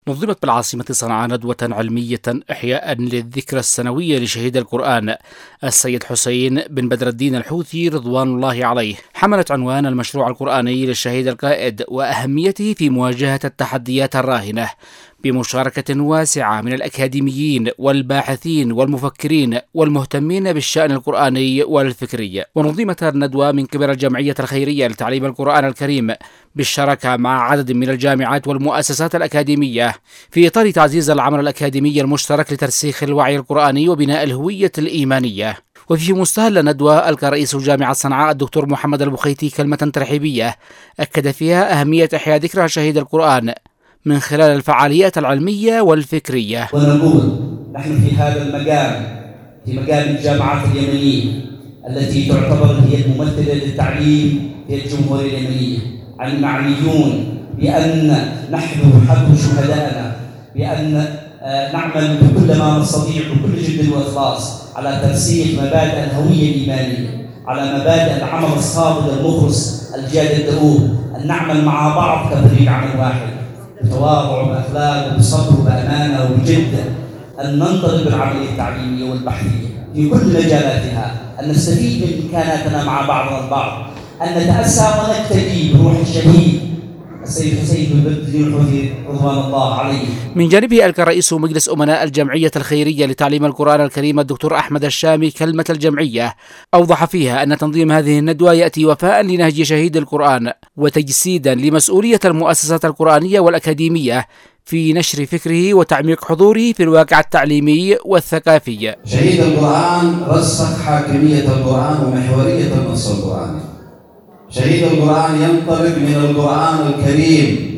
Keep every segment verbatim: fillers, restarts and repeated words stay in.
نظمت بالعاصمة صنعاء ندوة علمية إحياء للذكرى السنوية لشهيد القرآن السيد حسين بن بدر الدين الحوثي رضوان الله عليه، حملت عنوان المشروع القرآني للشهيد القائد وأهميته في مواجهة التحديات الراهنة، بمشاركة واسعة من الأكاديميين والباحثين والمفكرين والمهتمين بالشأن القرآني والفكري. ونظمت الندوة من قبل الجمعية الخيرية لتعليم القرآن الكريم بالشراكة مع عدد من الجامعات والمؤسسات الأكاديمية في إطار تعزيز العمل الأكاديمي المشترك لترسيخ الوعي القرآني وبناء الهوية الإيمانية. وفي مستهل الندوة ألقى رئيس جامعة صنعاء الدكتور محمد البخيتي كلمة ترحيبية أكد فيها أهمية إحياء ذكرى شهيد القرآن من خلال الفعاليات العلمية والفكرية. ونقول نحن في هذا المجال، في مجال الجامعات اليمنية التي تعتبر هي الممثلة للتعليم في الجمهورية اليمنية، عن معنيون بأن نحن حق شهدائنا بأن نعمل بكل ما نستطيع بكل جد وإخلاص على ترسيخ مبادئ الهوية الإيمانية، على مبادئ العمل الصادق المخلص الجاد الدؤوب، أن نعمل مع بعض كفريق عمل واحد بتواضع وبأخلاق وبصبر وبأمانة وبجدة، أن ننطلق بالعملية التعليمية والبحثية في كل مجالاتها، أن نستفيد من إمكاناتنا مع بعضنا البعض، أن نتأسى ونقتدي بروح الشهيد السيد حسين بن بدر الدين الحوثي رضوان الله عليه. من جانبه ألقى رئيس مجلس أمناء الجمعية الخيرية لتعليم القرآن الكريم الدكتور أحمد الشامي كلمة الجمعية أوضح فيها أن تنظيم هذه الندوة يأتي وفاء لنهج شهيد القرآن وتجسيدا لمسؤولية المؤسسات القرآنية والأكاديمية في نشر فكره وتعميق حضوره في الواقع التعليمي والثقافي. شهيد القرآن رسخ حاكمية القرآن ومحورية النص القرآني. شهيد القرآن ينطلق من القرآن الكريم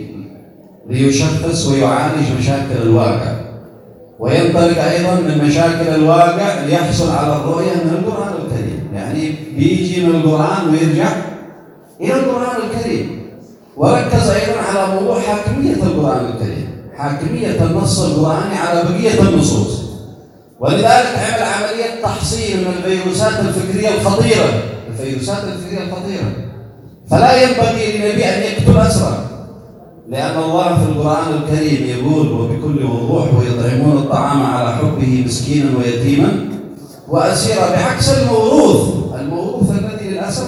ليشخص ويعالج مشاكل الواقع، وينطلق أيضا من مشاكل الواقع ليحصل على الرؤية من القرآن الكريم، يعني بيجي من القرآن ويرجع إلى القرآن الكريم. وركز أيضا على موضوع حاكمية القرآن الكريم، حاكمية النص القرآني على بقية النصوص، ولذلك عمل عملية تحصيل من الفيروسات الفكرية الخطيرة، الفيروسات الفكرية الخطيرة. فلا ينبغي للنبي أن يقتل أسرى، لأن الله في القرآن الكريم يقول وبكل وضوح: ويطعمون الطعام على حبه مسكينا ويتيما وأسيرا، بعكس الموروث، الموروث الذي للأسف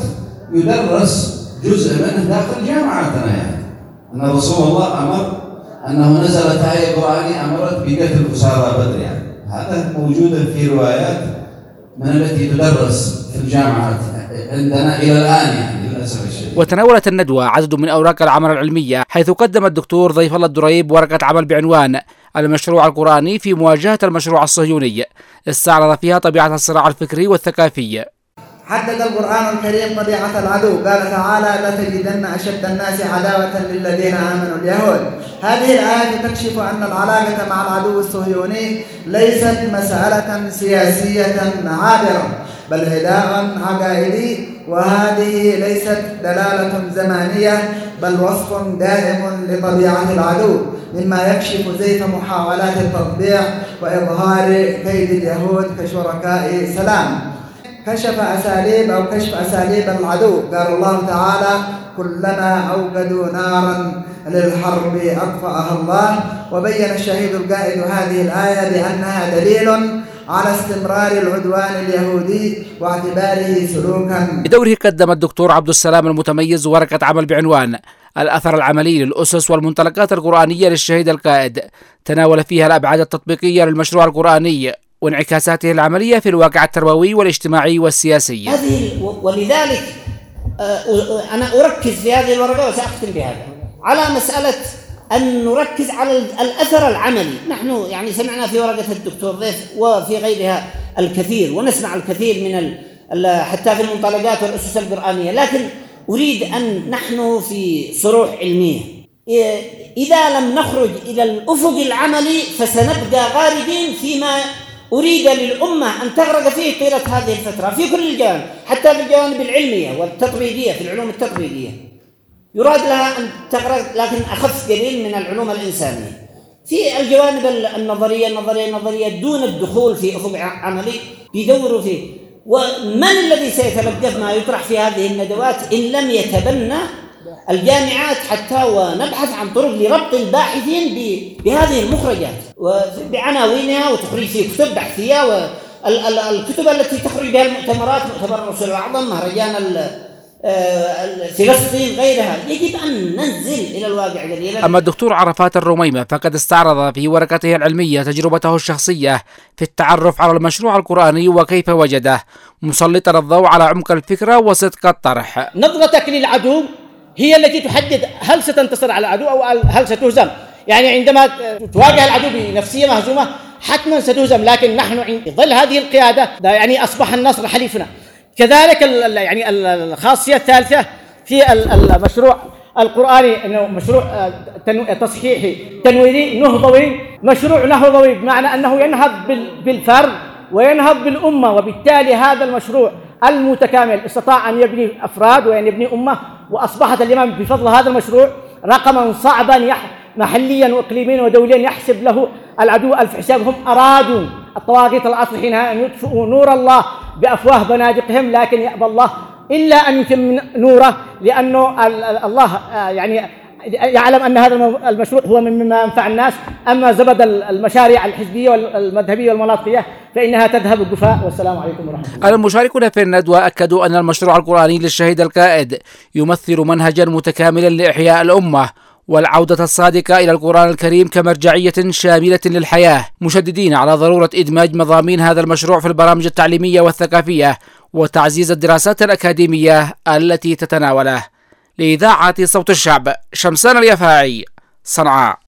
يدرس جزء منه داخل جامعاتنا، يعني أن رسول الله أمر أنه نزلت آية قرآنية أمرت بقتل أسارى بدر، يعني هذا موجود في روايات من التي تدرس في الجامعات عندنا إلى الآن، يعني للأسف الشديد. وتناولت الندوة عدد من أوراق العمل العلمية، حيث قدم الدكتور ضيف الله الدريب ورقة عمل بعنوان المشروع القرآني في مواجهة المشروع الصهيوني، استعرض فيها طبيعة الصراع الفكري والثقافي. حدد القرآن الكريم طبيعة العدو، قال تعالى: لتجدن أشد الناس عداوة للذين آمنوا اليهود. هذه الآية تكشف أن العلاقة مع العدو الصهيوني ليست مسألة سياسية عابرة، بل هداء عقائدي، وهذه ليست دلالة زمانية بل وصف دائم لطبيعة العدو، مما يكشف زيف محاولات التطبيع وإظهار كيد اليهود كشركاء سلام. كشف أساليب أو كشف أساليب العدو، قال الله تعالى: كلما أوقدوا نارا للحرب أطفأها الله. وبين الشهيد القائد هذه الآية بأنها دليل على استمرار العدوان اليهودي واعتباره سلوكا. بدوره قدم الدكتور عبد السلام المتميز ورقة عمل بعنوان الأثر العملي للأسس والمنطلقات القرآنية للشهيد القائد، تناول فيها الأبعاد التطبيقية للمشروع القرآني وانعكاساته العملية في الواقع التربوي والاجتماعي والسياسي. هذه ولذلك أنا أركز في هذه الورقة وسأختم بهذا على مسألة أن نركز على الأثر العملي. نحن يعني سمعنا في ورقة الدكتور ضيف وفي غيرها الكثير، ونسمع الكثير من حتى في المنطلقات والأسس القرآنية، لكن أريد أن نحن في صروح علمية إذا لم نخرج إلى الأفق العملي فسنبقى غارقين فيما أريد للأمة أن تغرق فيه طيلة هذه الفترة في كل الجوانب، حتى في الجوانب العلمية والتطبيقية، في العلوم التطبيقية يراد لها أن تغرق، لكن أخف قليل من العلوم الإنسانية. في الجوانب النظرية النظرية النظرية دون الدخول في أفق عملي بيدوروا فيه. ومن الذي سيتلقف ما يطرح في هذه الندوات إن لم يتبنى الجامعات حتى ونبحث عن طرق لربط الباحثين بهذه المخرجات وبعناوينها وتخريج في كتب بحثية، والكتب التي تخرج بها المؤتمرات، مؤتمر الرسول الأعظم، مهرجان فلسطين، غيرها، يجب أن ننزل إلى الواقع دليلا. أما الدكتور عرفات الرميمة فقد استعرض في ورقته العلمية تجربته الشخصية في التعرف على المشروع القرآني وكيف وجده، مسلطا الضوء على عمق الفكرة وصدق الطرح. نظرتك للعدو هي التي تحدد هل ستنتصر على العدو أو هل ستهزم. يعني عندما تواجه العدو بنفسية مهزومة حتما ستهزم، لكن نحن عند ظل هذه القيادة يعني أصبح النصر حليفنا. كذلك يعني الخاصية الثالثة في المشروع القرآني أنه مشروع تصحيحي تنويري نهضوي، مشروع نهضوي بمعنى أنه ينهض بالفرد وينهض بالأمة، وبالتالي هذا المشروع المتكامل استطاع أن يبني أفراد وأن يبني أمة، وأصبحت اليوم بفضل هذا المشروع رقما صعبا محليا وإقليميا ودوليا يحسب له العدو ألف حساب. هم أرادوا الطواغيت العصر حينها أن يطفئوا نور الله بأفواه بنادقهم، لكن يأبى الله إلا أن يتم نوره، لأنه الله يعني يعلم أن هذا المشروع هو مما ينفع الناس. أما زبد المشاريع الحزبية والمذهبية والمناطقية فإنها تذهب الجفاء. والسلام عليكم ورحمة الله. المشاركون في الندوة أكدوا أن المشروع القرآني للشهيد القائد يمثل منهجا متكاملا لإحياء الأمة والعودة الصادقة إلى القرآن الكريم كمرجعية شاملة للحياة، مشددين على ضرورة إدماج مضامين هذا المشروع في البرامج التعليمية والثقافية وتعزيز الدراسات الأكاديمية التي تتناوله. لإذاعة صوت الشعب، شمسان اليافاعي، صنعاء.